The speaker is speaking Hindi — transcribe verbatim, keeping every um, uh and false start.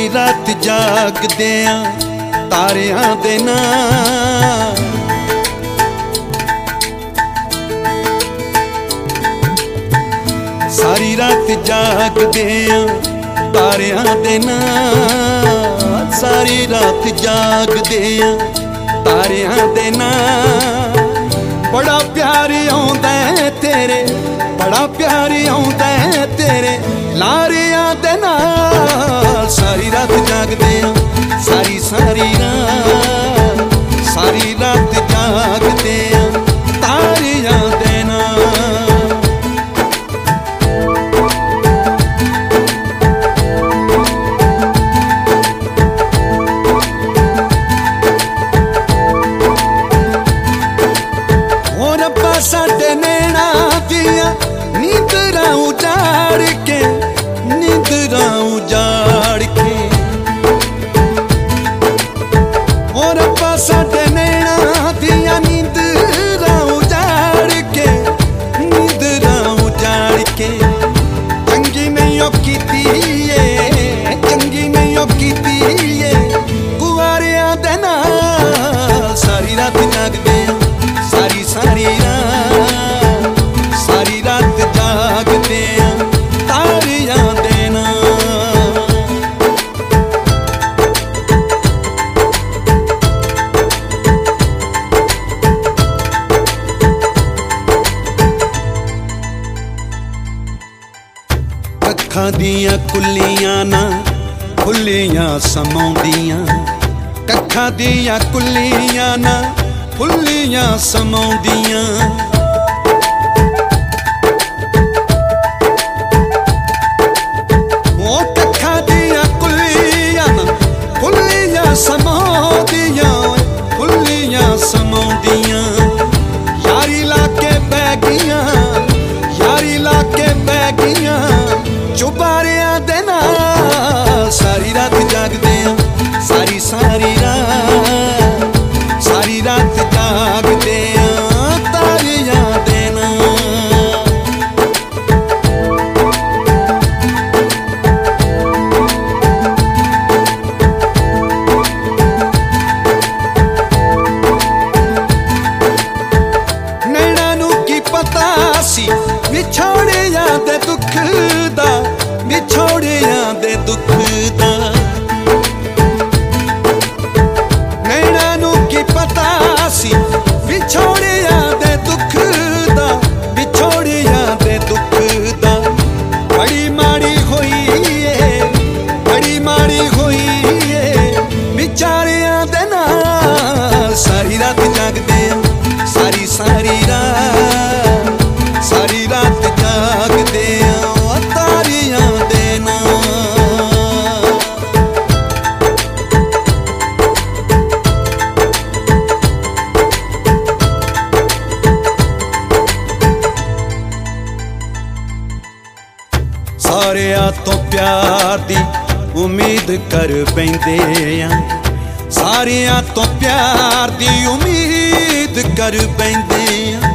रात जागदे आ तारियां दे नाल, सारी रात जागदे आ तारियां दे नाल, सारी रात जागदे आ तारियां दे नाल। बड़ा प्यार आउंदा है तेरे, बड़ा प्यार आउंदा है तेरे लारियां दे नाल। सारी रात जागदे आ सारी सारी रात, सारी रात जागदे आ तारियां दे नाल। साडे नैना दिया नींदरां उजाड़ के, नींदरां उजाड़ के, और रब्बा साडे नैना दिया नींदरां उजाड़ के, नींदरां उजाड़ के। चंगी नहीं ओ कीती ए, चंगी नहीं ओ कीती ए कुआरियां दे नाल। सारी रात जागदे सारी सारी रात, सारी रात जागदे आ तारियां दे नाल। कक्खां दियां कुल्लियां ना फुल्लियां समाउंदियां, कक्खां दियां कुल्लियां ना फुल्लियां समाउंदियां। ओ कक्खां दियां कुल्लियां ना फुल्लियां समाउंदियां, फुल्लियां समाउंदियां। यारी लाके बह गईयां, यारी लाके बह गईयां चुबारियां दे नाल। सारी रात जागदे आ सारी सारी रात, सारी रात जागदे आ तारियां दे नाल। नैना नू की पता सी विछोड़ियां दे दुख दा, विछोड़ियां दे दुख दा। नैना नू की पता सी विछोड़ियां दे दुख दा, विछोड़ियां दे दुख दा। बड़ी माड़ी होई ए, बड़ी माड़ी होई ए बिचारियां दे नाल। सारी रात जागदे आ सारी सारी रात, सारी रात जागदे आ तारियां दे नाल। सारियां तो प्यार दी उम्मीद कर बैंदे आ, सारियां तो प्यार दी उम्मीद कर बैंदे आ।